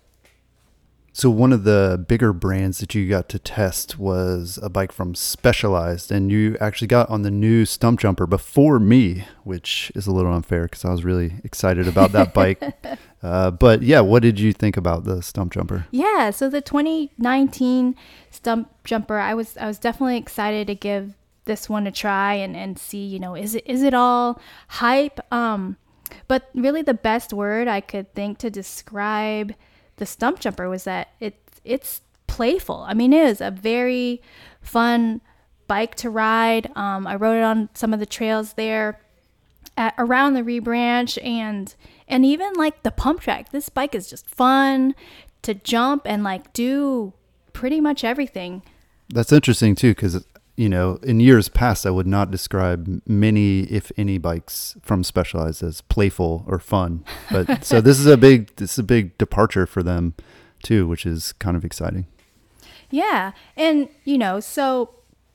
So one of the bigger brands that you got to test was a bike from Specialized, and you actually got on the new Stump Jumper before me, which is a little unfair because I was really excited about that bike. Uh, but yeah, what did you think about the Stump Jumper? Yeah, so the twenty nineteen Stump Jumper, I was I was definitely excited to give this one a try and, and see, you know, is it is it all hype? Um, but really the best word I could think to describe the Stump Jumper was that it it's playful. I mean, it is a very fun bike to ride. Um, I rode it on some of the trails there at, around the Rebranch and and even like the pump track. This bike is just fun to jump and like do pretty much everything. That's interesting too, because you know, in years past, I would not describe many, if any, bikes from Specialized as playful or fun. But so this is a big, this is a big departure for them too, which is kind of exciting. Yeah, and you know, so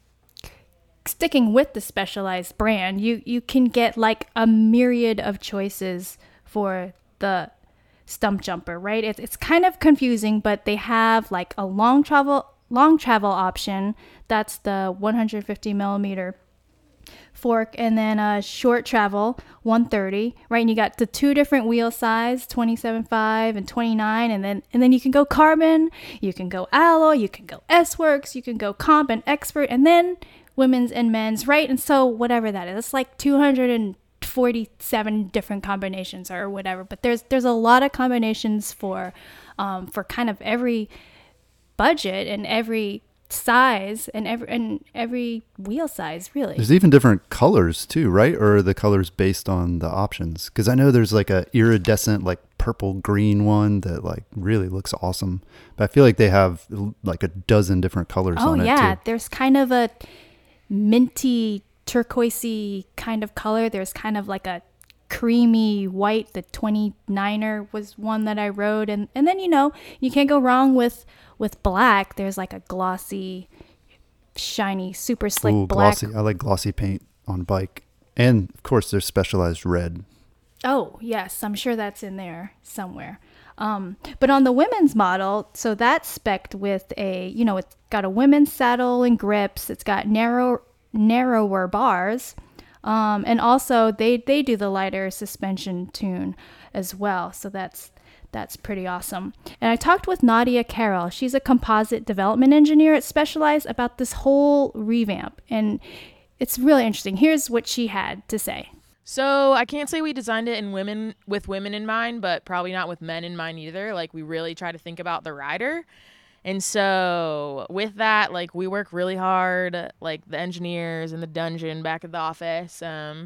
sticking with the Specialized brand, you you can get like a myriad of choices for the Stump Jumper, right? It's it's kind of confusing, but they have like a long travel long travel option. That's the one hundred fifty millimeter fork, and then a short travel one thirty, right? And you got the two different wheel size, twenty-seven point five and twenty-nine, and then and then you can go carbon, you can go alloy, you can go S-Works, you can go comp and expert, and then women's and men's, right? And so whatever that is, it's like two hundred forty-seven different combinations or whatever, but there's there's a lot of combinations for um for kind of every budget and every size and every and every wheel size, really. There's even different colors too, right? Or are the colors based on the options? Because I know there's like a iridescent, like purple green one that like really looks awesome, but I feel like they have like a dozen different colors oh on it yeah too. There's kind of a minty turquoisey kind of color. There's kind of like a creamy white. The twenty-niner was one that I rode, and and then you know you can't go wrong with with black. There's like a glossy, shiny, super slick Ooh, black. glossy. I like glossy paint on a bike. And of course there's specialized red. Oh yes, I'm sure that's in there somewhere. Um, but on the women's model, so that's spec'd with a, you know, it's got a women's saddle and grips. It's got narrow, narrower bars. Um, and also they, they do the lighter suspension tune as well. So that's, that's pretty awesome. And I talked with Nadia Carroll. She's a composite development engineer at Specialized about this whole revamp. And it's really interesting. Here's what she had to say. So I can't say we designed it in women with women in mind, but probably not with men in mind either. Like, we really try to think about the rider. And so with that, like, we work really hard, like the engineers in the dungeon back at the office, um,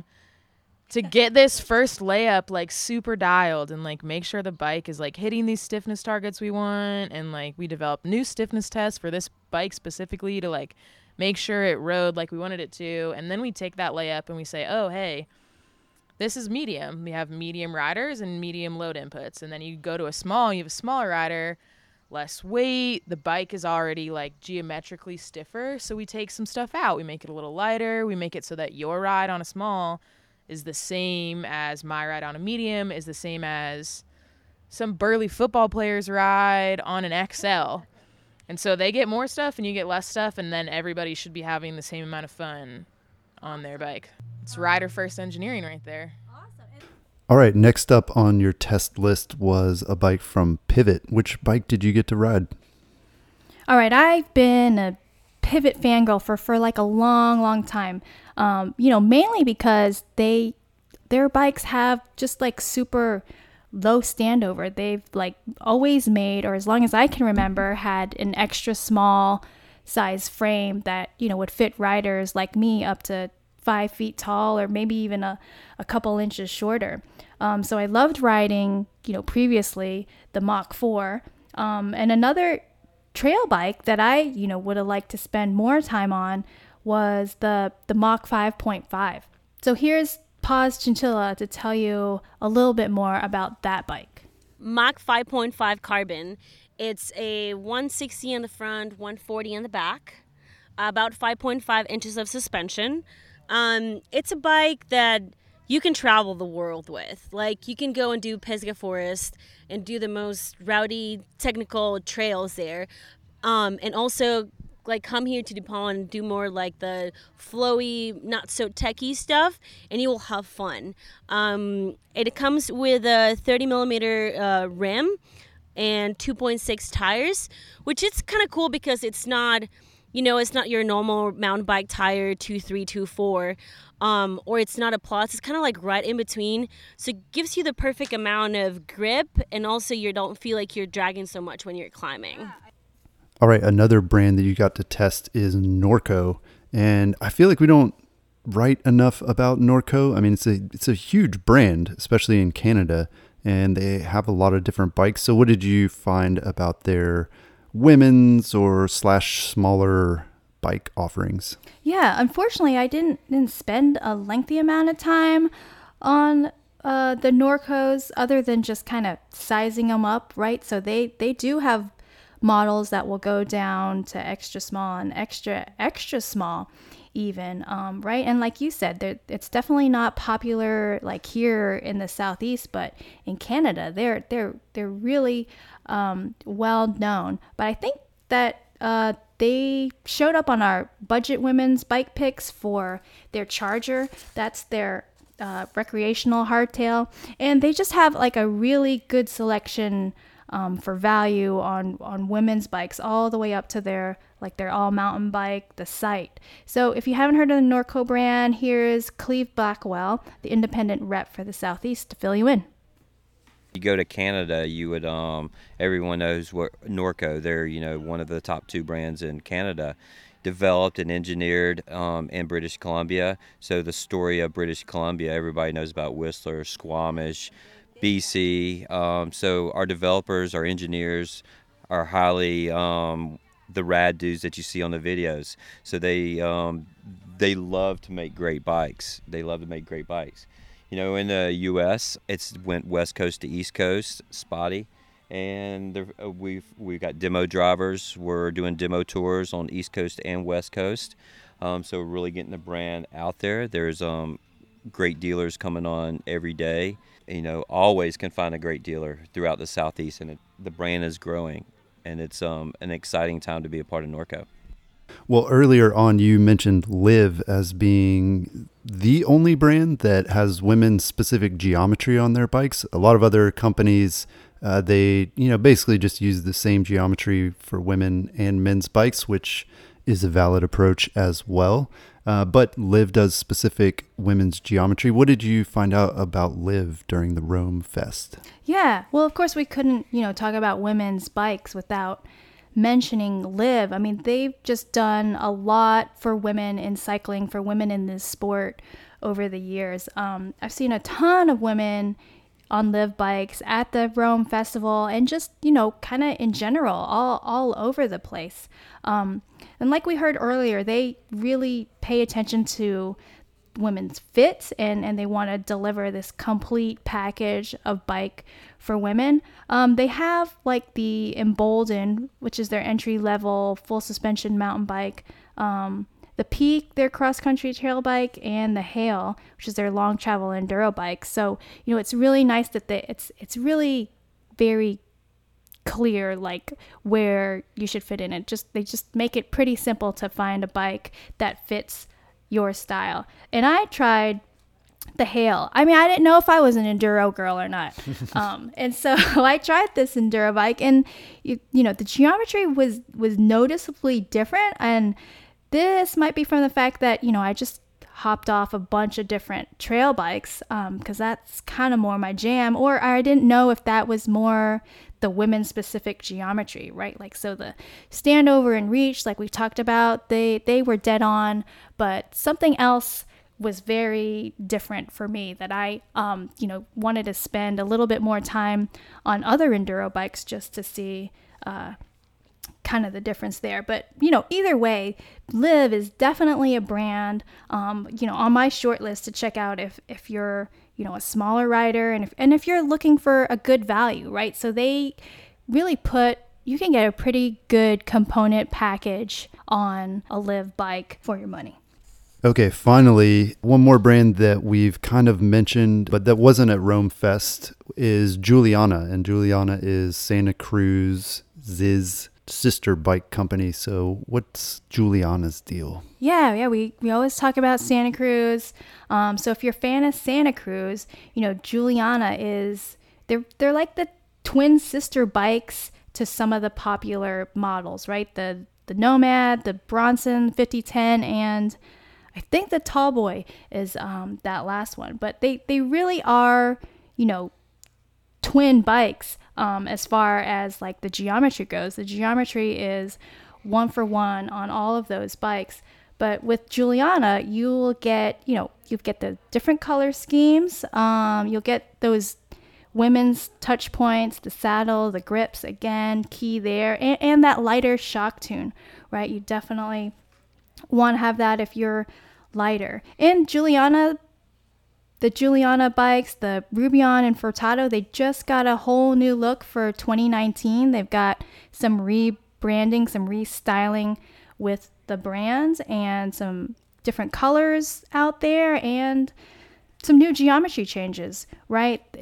to get this first layup like super dialed and like make sure the bike is like hitting these stiffness targets we want. And like we developed new stiffness tests for this bike specifically to like make sure it rode like we wanted it to. And then we take that layup and we say, oh, hey, this is medium. We have medium riders and medium load inputs. And then you go to a small, you have a smaller rider, less weight. The bike is already like geometrically stiffer. So we take some stuff out. We make it a little lighter. We make it so that your ride on a small is the same as my ride on a medium, is the same as some burly football player's ride on an X L. And so they get more stuff and you get less stuff. And then everybody should be having the same amount of fun on their bike. It's rider first engineering right there. All right, next up on your test list was a bike from Pivot. Which bike did you get to ride? All right, I've been a Pivot fangirl for, for like a long, long time. Um, you know, mainly because they their bikes have just like super low standover. They've like always made, or as long as I can remember, had an extra small size frame that, you know, would fit riders like me up to five feet tall or maybe even a, a couple inches shorter. Um, so I loved riding, you know, previously the Mach four. Um, and another trail bike that I, you know, would have liked to spend more time on was the, the Mach five point five. So here's Paz Chinchilla to tell you a little bit more about that bike. Mach five point five carbon. It's a one sixty in the front, one forty in the back, about five point five inches of suspension. Um, it's a bike that you can travel the world with. Like, you can go and do Pisgah Forest and do the most rowdy technical trails there. Um, and also, like, come here to DuPont and do more like the flowy, not so techy stuff, and you will have fun. Um, it comes with a thirty millimeter uh, rim and two point six tires, which is kind of cool because it's not, you know, it's not your normal mountain bike tire two three two four, um, or it's not a plus. It's kind of like right in between. So it gives you the perfect amount of grip, and also you don't feel like you're dragging so much when you're climbing. All right, another brand that you got to test is Norco. And I feel like we don't write enough about Norco. I mean, it's a it's a huge brand, especially in Canada, and they have a lot of different bikes. So what did you find about their women's or slash smaller bike offerings? Yeah, unfortunately, I didn't didn't spend a lengthy amount of time on uh, the Norcos other than just kind of sizing them up, right? So they, they do have models that will go down to extra small and extra, extra small even, um, right? And like you said, it's definitely not popular like here in the Southeast, but in Canada, they're they're they're really um, well known. But I think that uh, they showed up on our budget women's bike picks for their Charger. That's their uh, recreational hardtail. And they just have like a really good selection um, for value on, on women's bikes all the way up to their like their all mountain bike, the Sight. So if you haven't heard of the Norco brand, here's Cleve Blackwell, the independent rep for the Southeast, to fill you in. You go to Canada, you would um everyone knows what Norco, they're, you know, one of the top two brands in Canada, developed and engineered um in British Columbia. So the story of British Columbia, everybody knows about Whistler, Squamish, B C. Um so our developers, our engineers are highly um the rad dudes that you see on the videos. So they um they love to make great bikes. They love to make great bikes. You know, in the U S, it's went West Coast to East Coast, spotty, and there, uh, we've we've got demo drivers. We're doing demo tours on East Coast and West Coast, um, so we're really getting the brand out there. There's um, great dealers coming on every day. You know, always can find a great dealer throughout the Southeast, and it, the brand is growing, and it's um, an exciting time to be a part of Norco. Well, earlier on, you mentioned Liv as being the only brand that has women's specific geometry on their bikes. A lot of other companies, uh, they, you know, basically just use the same geometry for women and men's bikes, which is a valid approach as well. Uh, but Liv does specific women's geometry. What did you find out about Liv during the Rome Fest? Yeah, well, of course, we couldn't, you know, talk about women's bikes without mentioning Liv. I mean, they've just done a lot for women in cycling, for women in this sport over the years. Um, I've seen a ton of women on Liv bikes at the Rome Festival and just, you know, kind of in general, all, all over the place. Um, and like we heard earlier, they really pay attention to women's fit, and, and they want to deliver this complete package of bike for women. Um, they have like the Embolden, which is their entry level full suspension mountain bike, um, the Peak, their cross country trail bike, and the Hail, which is their long travel enduro bike. So, you know, it's really nice that they, it's it's really very clear like where you should fit in it. Just they just make it pretty simple to find a bike that fits your style. And I tried the Hail. I mean, I didn't know if I was an enduro girl or not. um, and so I tried this enduro bike, and you, you know, the geometry was, was noticeably different. And this might be from the fact that, you know, I just hopped off a bunch of different trail bikes, um, cause that's kind of more my jam, or I didn't know if that was more the women specific geometry, right? Like, so the standover and reach, like we talked about, they, they were dead on, but something else was very different for me that I, um, you know, wanted to spend a little bit more time on other enduro bikes just to see, uh, kind of the difference there. But, you know, either way, Liv is definitely a brand, um, you know, on my short list to check out if, if you're, you know, a smaller rider, and if, and if you're looking for a good value, right? So they really put, you can get a pretty good component package on a Liv bike for your money. Okay, finally, one more brand that we've kind of mentioned, but that wasn't at Rome Fest, is Juliana. And Juliana is Santa Cruz's sister bike company. So what's Juliana's deal? Yeah, yeah, we, we always talk about Santa Cruz. Um, so if you're a fan of Santa Cruz, you know, Juliana is, they're, they're like the twin sister bikes to some of the popular models, right? The, the Nomad, the Bronson fifty ten, and I think the Tallboy is um, that last one. But they, they really are, you know, twin bikes um, as far as like the geometry goes. The geometry is one for one on all of those bikes. But with Juliana, you'll get, you know, you get the different color schemes. Um, you'll get those women's touch points, the saddle, the grips, again, key there, and, and that lighter shock tune, right? You definitely want to have that if you're lighter. And Juliana, the Juliana bikes, the Rubion and Furtado, they just got a whole new look for twenty nineteen. They've got some rebranding, some restyling with the brands, and some different colors out there, and some new geometry changes, right? It's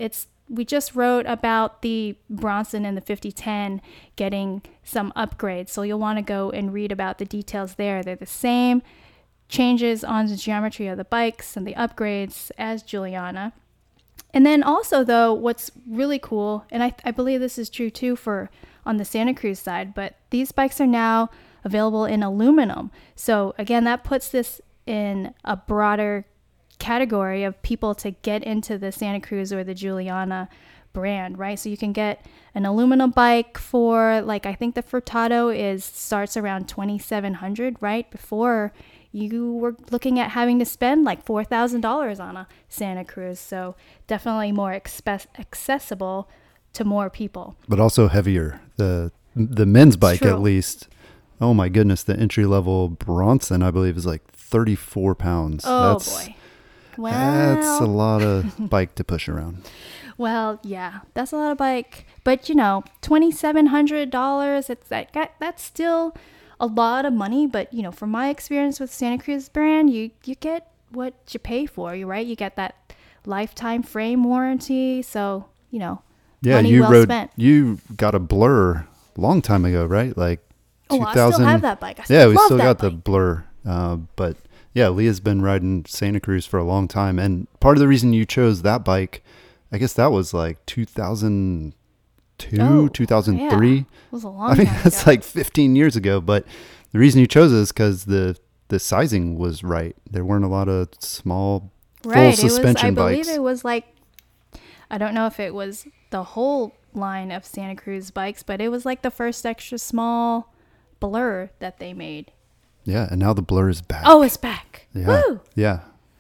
we just wrote about the Bronson and the fifty ten getting some upgrades. So you'll want to go and read about the details there. They're the same changes on the geometry of the bikes and the upgrades as Juliana. And then also, though, what's really cool, and I, I believe this is true too for on the Santa Cruz side, but these bikes are now available in aluminum. So again, that puts this in a broader category of people to get into the Santa Cruz or the Juliana brand, right? So you can get an aluminum bike for, like, I think the Furtado is starts around twenty-seven hundred, right? Before you were looking at having to spend like four thousand dollars on a Santa Cruz. So definitely more expe- accessible to more people. But also heavier. The the men's bike, True. at least. Oh my goodness, the entry level Bronson, I believe, is like thirty-four pounds. Oh that's, boy. Well, that's a lot of bike to push around. Well, yeah, that's a lot of bike. But you know, twenty-seven hundred dollars, it's that that's still a lot of money. But you know, from my experience with Santa Cruz brand, you you get what you pay for, you right? You get that lifetime frame warranty. So, you know, Yeah, money you well rode spent. you got a Blur a long time ago, right? Like Oh, two I thousand. still have that bike. I still Yeah, we love still that got the bike. Blur. Uh, but yeah, Leah's been riding Santa Cruz for a long time. And part of the reason you chose that bike, I guess that was like two thousand two, Oh, two thousand three. yeah. It was a long I mean, time that's ago. like fifteen years ago. But the reason you chose it is because the, the sizing was right. There weren't a lot of small, Right. full It was, suspension I believe bikes. it was like, I don't know if it was the whole line of Santa Cruz bikes, but it was like the first extra small Blur that they made. Yeah, and now the Blur is back. Oh, it's back. Yeah. Woo! Yeah.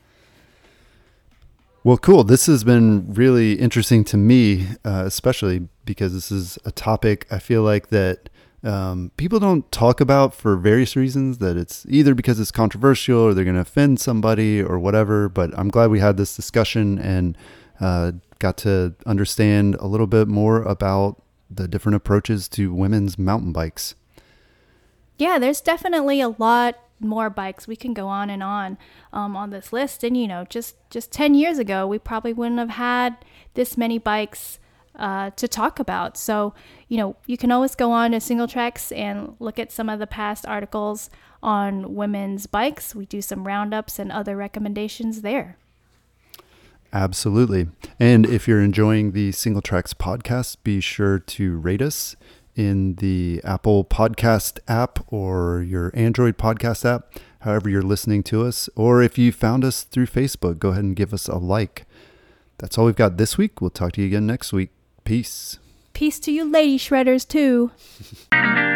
Well, cool. This has been really interesting to me, uh, especially because this is a topic I feel like that um, people don't talk about for various reasons, that it's either because it's controversial or they're going to offend somebody or whatever. But I'm glad we had this discussion and uh, got to understand a little bit more about the different approaches to women's mountain bikes. Yeah, there's definitely a lot more bikes. We can go on and on um, on this list. And, you know, just, just ten years ago, we probably wouldn't have had this many bikes uh, to talk about. So, you know, you can always go on to Single Tracks and look at some of the past articles on women's bikes. We do some roundups and other recommendations there. Absolutely. And if you're enjoying the Single Tracks podcast, be sure to rate us in the Apple Podcast app or your Android podcast app, however you're listening to us. Or if you found us through Facebook, go ahead and give us a like. That's all we've got this week. We'll talk to you again next week. Peace. Peace to you lady shredders too.